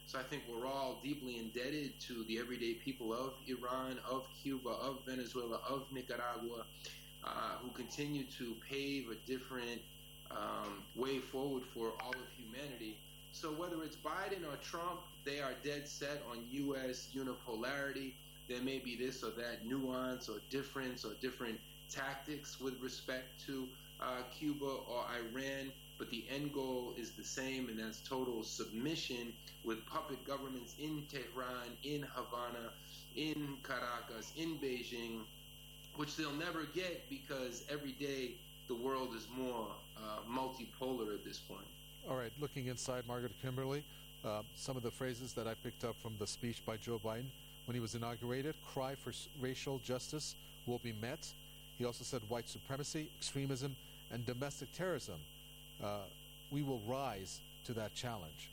So I think we're all deeply indebted to the everyday people of Iran, of Cuba, of Venezuela, of Nicaragua, uh, who continue to pave a different um, way forward for all of humanity. So whether it's Biden or Trump, they are dead set on U S unipolarity. There may be this or that nuance or difference or different tactics with respect to uh, Cuba or Iran, but the end goal is the same, and that's total submission with puppet governments in Tehran, in Havana, in Caracas, in Beijing, which they'll never get because every day the world is more uh, multipolar at this point. All right, looking inside, Margaret Kimberly, uh, some of the phrases that I picked up from the speech by Joe Biden when he was inaugurated: cry for racial justice will be met. He also said white supremacy, extremism, and domestic terrorism. Uh, we will rise to that challenge.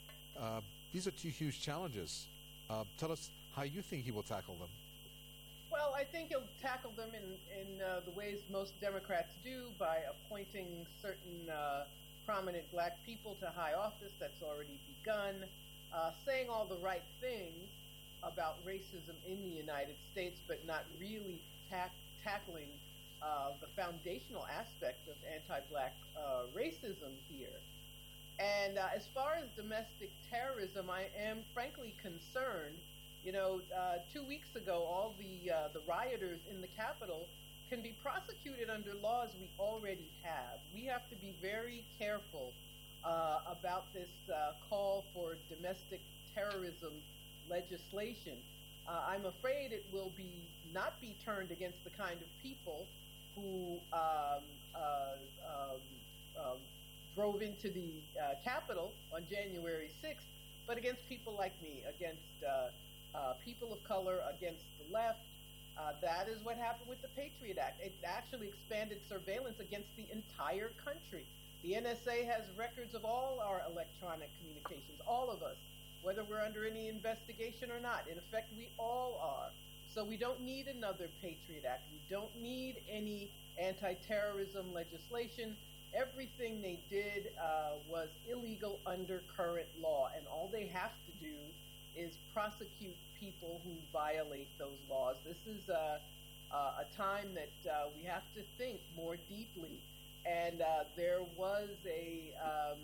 Uh, these are two huge challenges. Uh, tell us how you think he will tackle them. Well, I think he'll tackle them in, in uh, the ways most Democrats do, by appointing certain uh, prominent black people to high office. That's already begun. Uh, saying all the right things about racism in the United States, but not really tack- tackling uh, the foundational aspect of anti-black uh, racism here. And uh, as far as domestic terrorism, I am frankly concerned. You know, uh, two weeks ago, all the uh, the rioters in the Capitol can be prosecuted under laws we already have. We have to be very careful uh, about this uh, call for domestic terrorism legislation. Uh, I'm afraid it will be not be turned against the kind of people who um, uh, um, um, drove into the uh, Capitol on January sixth, but against people like me, against uh, uh, people of color, against the left. Uh, that is what happened with the Patriot Act. It actually expanded surveillance against the entire country. The N S A has records of all our electronic communications, all of us, whether we're under any investigation or not. In effect, we all are. So we don't need another Patriot Act. We don't need any anti-terrorism legislation. Everything they did uh, was illegal under current law, and all they have to do is prosecute people who violate those laws. This is uh, uh, a time that uh, we have to think more deeply. And uh, there was a, um,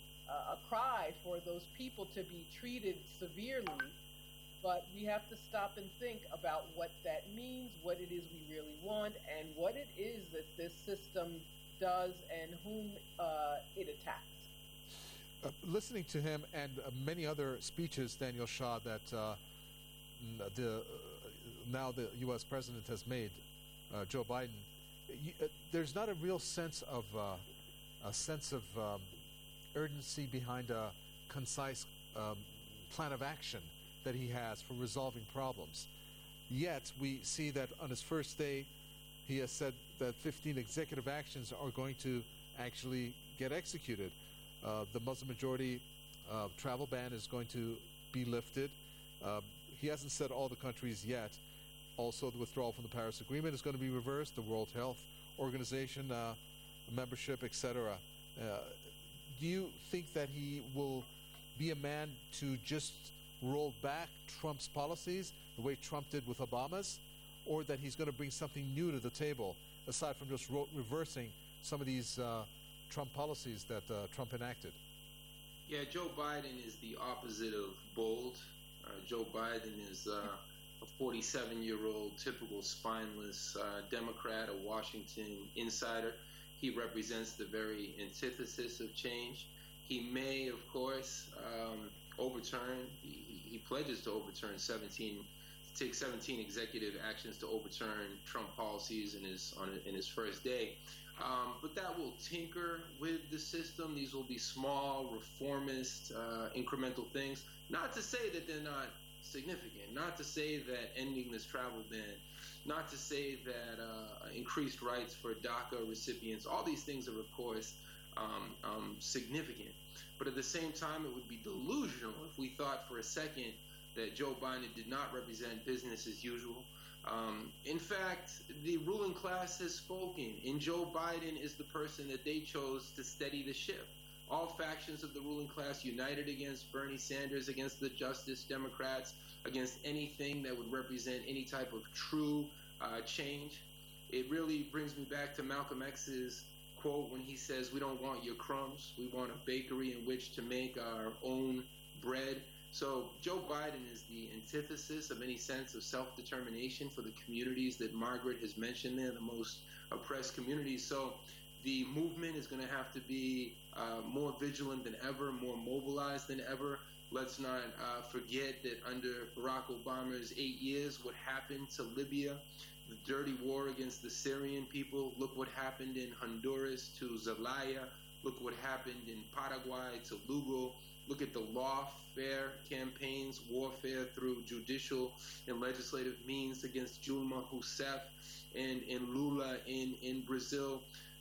a cry for those people to be treated severely, but we have to stop and think about what that means, what it is we really want, and what it is that this system does and whom uh, it attacks. Uh, listening to him and uh, many other speeches, Daniel Shaw, that uh, the uh, now the U S president has made, uh, Joe Biden, you, uh, there's not a real sense of uh, a sense of um, urgency behind a concise um, plan of action that he has for resolving problems. Yet we see that on his first day, he has said that fifteen executive actions are going to actually get executed. Uh, the Muslim majority uh, travel ban is going to be lifted. Uh, he hasn't said all the countries yet. Also, the withdrawal from the Paris Agreement is going to be reversed, the World Health Organization uh, membership, et cetera. Uh, do you think that he will be a man to just roll back Trump's policies the way Trump did with Obama's, or that he's going to bring something new to the table aside from just ro- reversing some of these uh, Trump policies that uh, Trump enacted? Yeah, Joe Biden is the opposite of bold. Uh, Joe Biden is uh, a forty-seven-year-old typical spineless uh, Democrat, a Washington insider. He represents the very antithesis of change. He may, of course, um, overturn, he, he pledges to overturn seventeen, to take seventeen executive actions to overturn Trump policies in his on in his first day. Um, but that will tinker with the system. These will be small, reformist, uh, incremental things. Not to say that they're not significant. Not to say that ending this travel ban. Not to say that uh, increased rights for DACA recipients. All these things are, of course, um, um, significant. But at the same time, it would be delusional if we thought for a second that Joe Biden did not represent business as usual. Um, in fact, the ruling class has spoken, and Joe Biden is the person that they chose to steady the ship. all factions of the ruling class united against Bernie Sanders, against the Justice Democrats, against anything that would represent any type of true uh, change. It really brings me back to Malcolm X's quote when he says, "We don't want your crumbs. We want a bakery in which to make our own bread." So Joe Biden is the antithesis of any sense of self-determination for the communities that Margaret has mentioned there, the most oppressed communities. So the movement is going to have to be uh, more vigilant than ever, more mobilized than ever. Let's not uh, forget that under Barack Obama's eight years, what happened to Libya, the dirty war against the Syrian people. Look what happened in Honduras to Zelaya. Look what happened in Paraguay to Lugo. Look at the lawfare campaigns, warfare through judicial and legislative means against Dilma Rousseff and, and Lula in, in Brazil.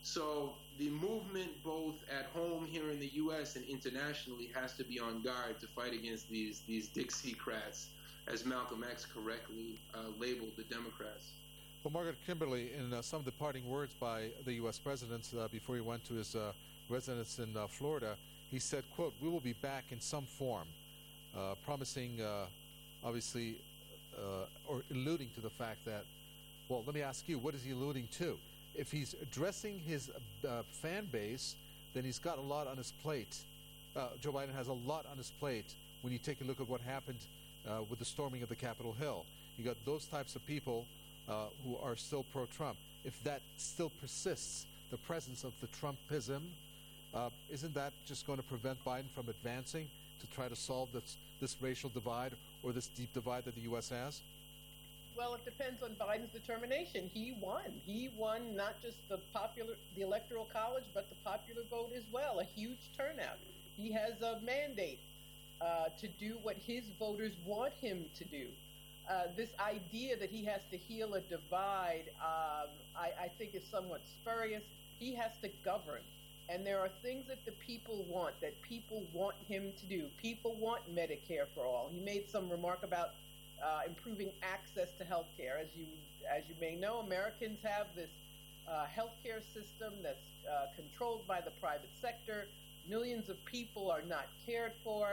So the movement, both at home here in the U S and internationally, has to be on guard to fight against these, these Dixiecrats, as Malcolm X correctly uh, labeled the Democrats. Well, Margaret Kimberly, in uh, some of the parting words by the U S president uh, before he went to his uh, residence in uh, Florida, he said, quote, "We will be back in some form," uh, promising, uh, obviously, uh, or alluding to the fact that, well, let me ask you, what is he alluding to? If he's addressing his uh, fan base, then he's got a lot on his plate. Uh, Joe Biden has a lot on his plate when you take a look at what happened uh, with the storming of the Capitol Hill. You got those types of people uh, who are still pro-Trump. If that still persists, the presence of the Trumpism, uh, isn't that just going to prevent Biden from advancing to try to solve this, this racial divide or this deep divide that the U S has? Well, it depends on Biden's determination. He won. He won not just the popular, the electoral college, but the popular vote as well. A huge turnout. He has a mandate uh, to do what his voters want him to do. Uh, this idea that he has to heal a divide, um, I, I think is somewhat spurious. He has to govern. And there are things that the people want, that people want him to do. People want Medicare for all. He made some remark about Uh, improving access to health care. As you as you may know, Americans have this uh, health care system that's uh, controlled by the private sector. Millions of people are not cared for.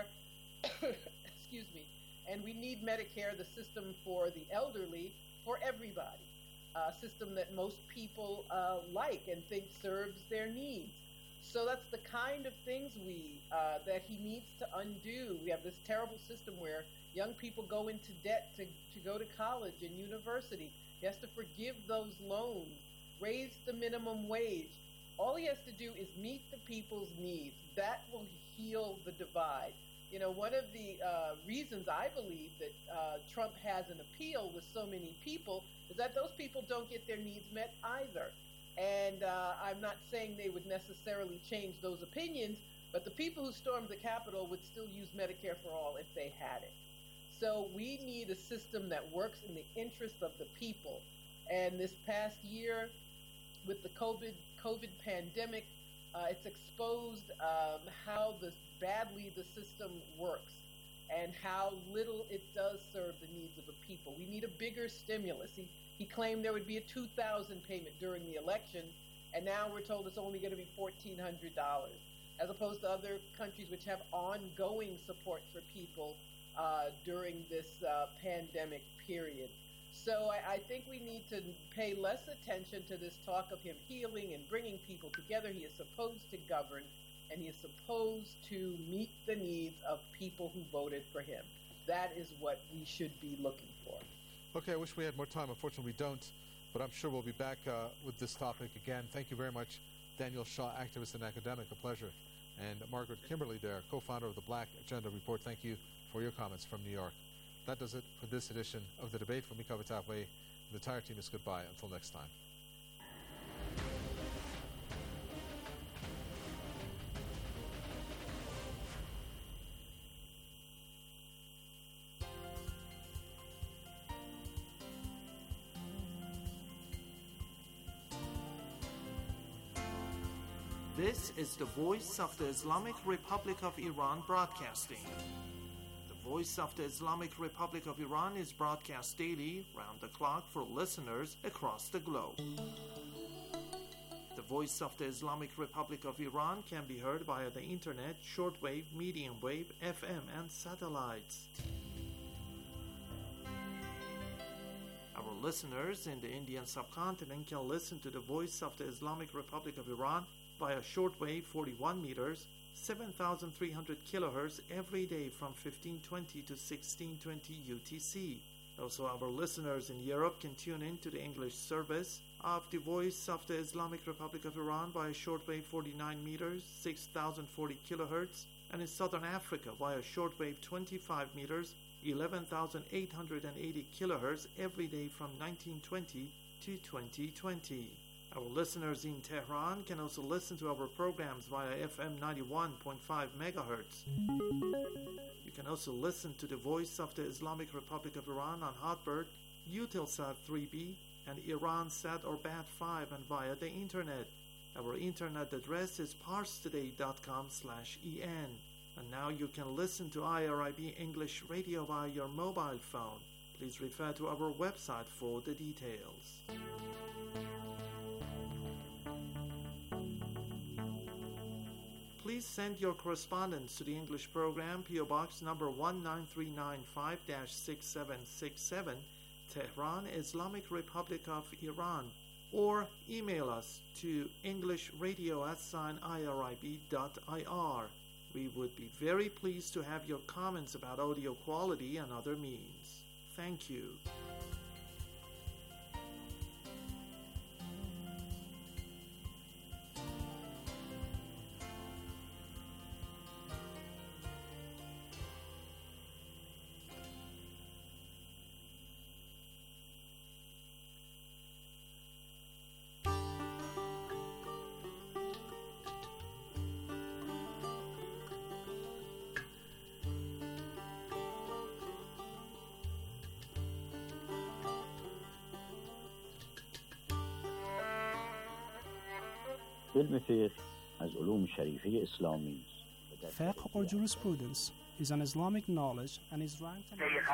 Excuse me. And we need Medicare, the system for the elderly, for everybody. A system that most people uh, like and think serves their needs. So that's the kind of things we uh, that he needs to undo. We have this terrible system where young people go into debt to, to go to college and university. He has to forgive those loans, raise the minimum wage. All he has to do is meet the people's needs. That will heal the divide. You know, one of the uh, reasons I believe that uh, Trump has an appeal with so many people is that those people don't get their needs met either. And uh, I'm not saying they would necessarily change those opinions, but the people who stormed the Capitol would still use Medicare for all if they had it. So we need a system that works in the interest of the people. And this past year, with the COVID COVID pandemic, uh, it's exposed um, how this badly the system works and how little it does serve the needs of the people. We need a bigger stimulus. He, he claimed there would be a two thousand dollars payment during the election, and now we're told it's only going to be fourteen hundred dollars, as opposed to other countries which have ongoing support for people Uh, during this uh, pandemic period. So I, I think we need to pay less attention to this talk of him healing and bringing people together. He is supposed to govern, and he is supposed to meet the needs of people who voted for him. That is what we should be looking for. Okay, I wish we had more time. Unfortunately, we don't, but I'm sure we'll be back uh, with this topic again. Thank you very much, Daniel Shaw, activist and academic. A pleasure. And Margaret Kimberly there, co-founder of the Black Agenda Report. Thank you for your comments from New York. That does it for this edition of The Debate. From me, Kaveh Tafway, the entire team is goodbye. Until next time. This is the Voice of the Islamic Republic of Iran broadcasting. The Voice of the Islamic Republic of Iran is broadcast daily, round the clock, for listeners across the globe. The Voice of the Islamic Republic of Iran can be heard via the internet, shortwave, medium wave, F M, and satellites. Our listeners in the Indian subcontinent can listen to the Voice of the Islamic Republic of Iran via shortwave forty-one meters, seven thousand three hundred kilohertz every day from fifteen twenty to sixteen twenty U T C. Also, our listeners in Europe can tune in to the English service of the Voice of the Islamic Republic of Iran via shortwave forty-nine meters, six thousand forty kilohertz, and in Southern Africa via shortwave twenty-five meters, eleven thousand eight hundred eighty kilohertz every day from nineteen twenty to twenty twenty. Our listeners in Tehran can also listen to our programs via F M ninety-one point five megahertz. You can also listen to the Voice of the Islamic Republic of Iran on Hotbird, Eutelsat three B, and IranSat or B A T five, and via the internet. Our internet address is parstoday dot com slash en. And now you can listen to I R I B English Radio via your mobile phone. Please refer to our website for the details. Please send your correspondence to the English program, P O Box number one nine three nine five dash six seven six seven, Tehran, Islamic Republic of Iran, or email us to englishradio at sign irib.ir. We would be very pleased to have your comments about audio quality and other means. Thank you. علم فقه از علوم شریفه اسلامی است. Fiqh or jurisprudence is an Islamic knowledge and is ranked.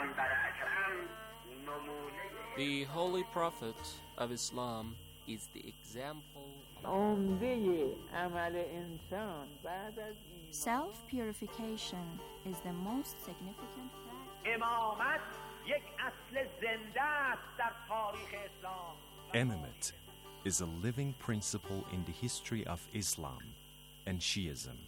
The Holy Prophet of Islam is the example. Self-purification is the most significant Imamate is a living principle in the history of Islam and Shiism.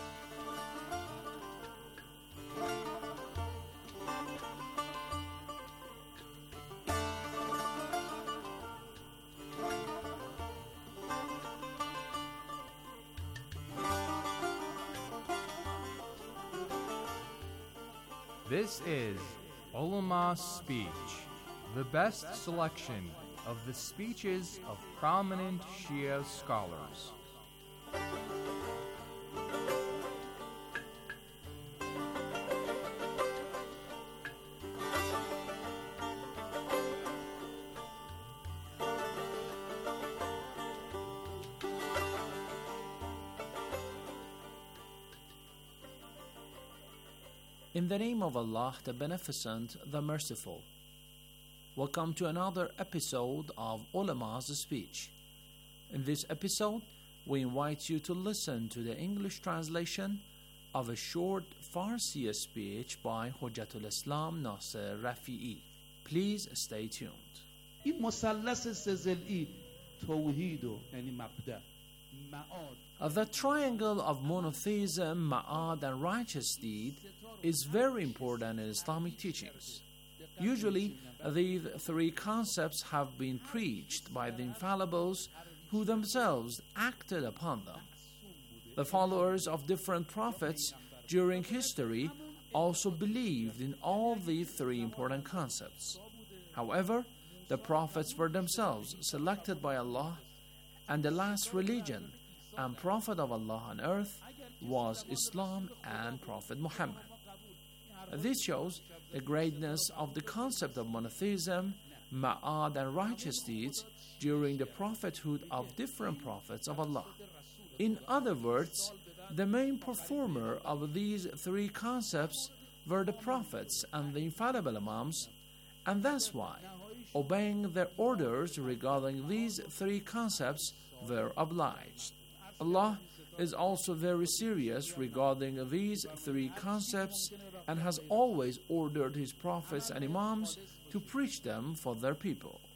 This is Ulama's Speech, the best selection of the speeches of prominent Shia scholars. In the name of Allah, the Beneficent, the Merciful. Welcome to another episode of Ulama's Speech. In this episode, we invite you to listen to the English translation of a short Farsi speech by Hujjatul Islam Nasser Rafi'i. Please stay tuned. این مثلث سزلی توحید و یعنی مبدأ معاد. The triangle of monotheism, ma'ad, and righteous deed is very important in Islamic teachings. Usually, these three concepts have been preached by the infallibles who themselves acted upon them. The followers of different prophets during history also believed in all these three important concepts. However, the prophets were themselves selected by Allah, and the last religion and prophet of Allah on earth was Islam and Prophet Muhammad. This shows the greatness of the concept of monotheism, ma'ad, and righteous deeds during the prophethood of different prophets of Allah. In other words, the main performer of these three concepts were the prophets and the infallible imams, and that's why obeying their orders regarding these three concepts were obliged. Allah is also very serious regarding these three concepts and has always ordered His prophets and Imams to preach them for their people.